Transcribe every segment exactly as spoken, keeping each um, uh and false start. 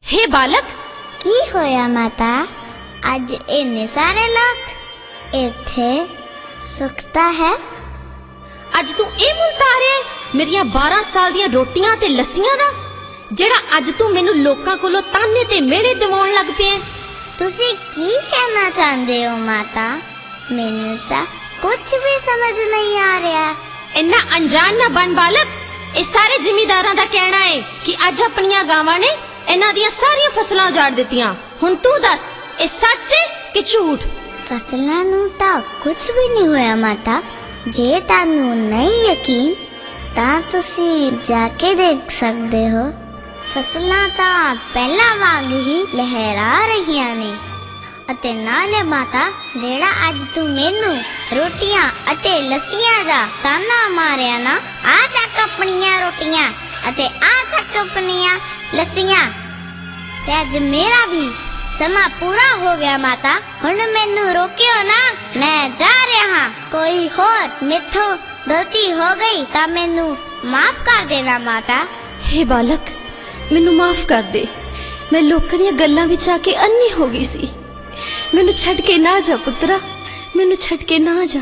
हे बालक की होया माता? अज इन्ने सारे लोग इत्थे सुखता है। अज तू ए मुल्ता आ रहा है मेरिया बारह साल दियां रोटियां ते लस्सियां दा, जेड़ा अज तू मेनू लोकां कोलों ताने ते मेड़े दिवाउण लग पिया। तुसी की कहना चाहते हो माता? मैनू ता कुछ भी समझ नहीं आ रहा। इन्ना अनजान ना बन बालक। ए सारे जिमीदारां दा कहना है कि अज अपनियां गावां ने इन्हां दियां सारियां फसलां उजाड़ दित्तियां। हुण तू दस ए सच है कि झूठ? फसलां नू ता कुछ भी नहीं होया माता। जे तानू नहीं यकीन ता तुसी जाके देख सकते हो। फसलां ता पहला वांग ही लहरा रहियां ने। अते नाले माता, जेड़ा अज तू मेनू रोटियां अते लस्सियां दा ताना मारिया ना, आ चक अपनियां रोटियां अते आ चक अपनियां लस्सियां। ते अज मेरा भी समा पूरा हो गया माता। हुण मेनू रोकियो ना, मैं जा रहा हां। कोई होर मिथों गलती हो गई ता मेनू माफ कर देना माता। हे बालक, मेनू माफ कर दे। मैं लोकां दीयां गल्लां विच आके अन्नी हो गई सी। मैनू छड़ के ना जा पुत्रा, मैनू छड़ के ना जा।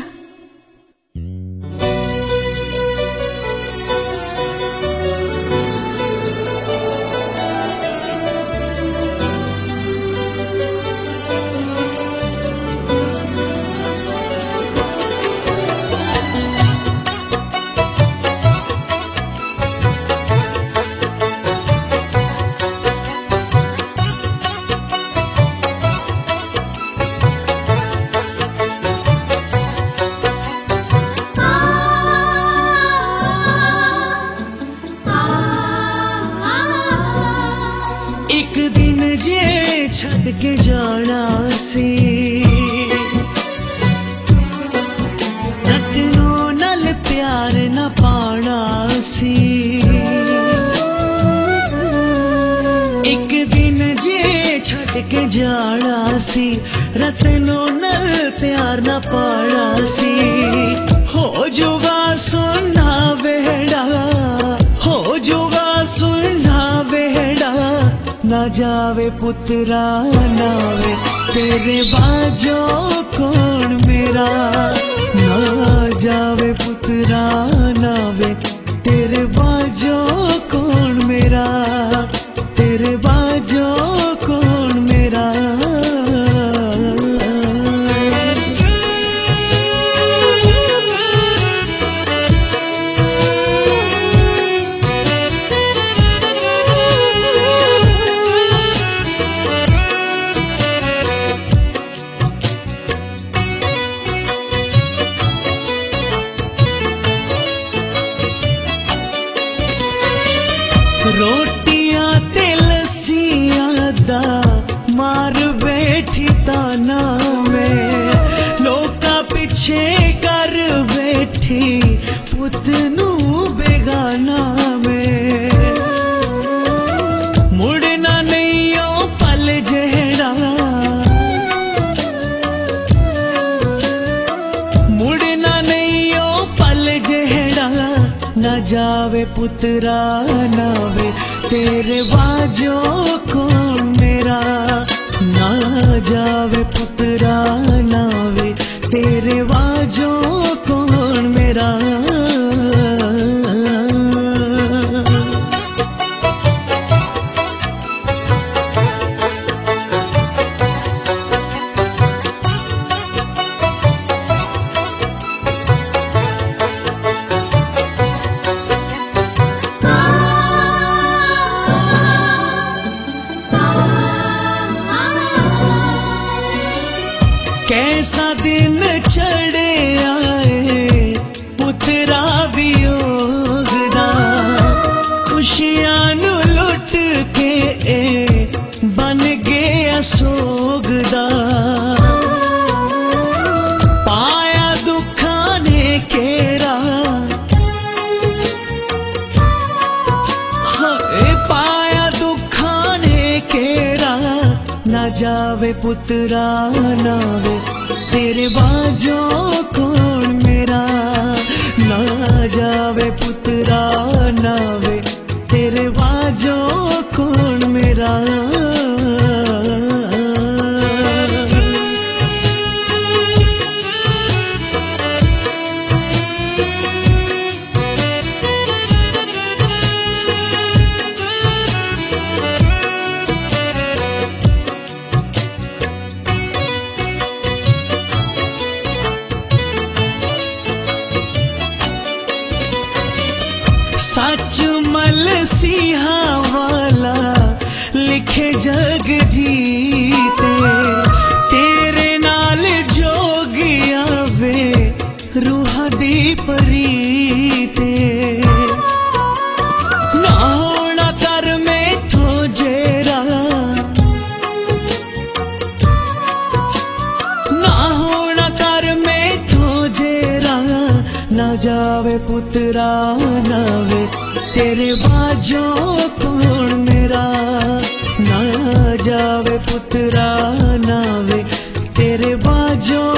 छड़ के जाना सी, रतनों नाल प्यार न पाना सी। एक दिन जे छड़ के जाना सी, रतनों नाल प्यार न पाना सी। हो जुगा सुना बेड़ा, हो जुगा सुना बेड़ा। ना जावे पुत्रा नावे तेरे बाजो कौन मेरा। ना जावे पुत्रा नावे तेरे बाजो कौन मेरा। तेरे बाजो कौन मेरा। रोटियां ते लस्सियां दा मार बैठी ताना में। लोका पीछे कर बैठी पुत नू बेगाना में। मुड़ना नहीं ओ पल जेड़ा, मुड़ना नहीं ओ पल जेड़ा। ना जावे पुत्रा नावे तेरे बाजो कौन मेरा। ना जावे पुत्रा नावे तेरे बाजो कौन मेरा। कैसा दिन चढ़े आए पुत्रा वियोग दा। खुशियां नू लुट के ए बन गया सोग दा। पाया दुखा ने केरा, हाय पाया दुखा ने केरा। ना जावे पुत्रा नावे तेरे बाजो कौन मेरा। ना जावे पुत्रा नावे तेरे बाजो कौन मेरा। वे पुत्रा ना वे तेरे बाजों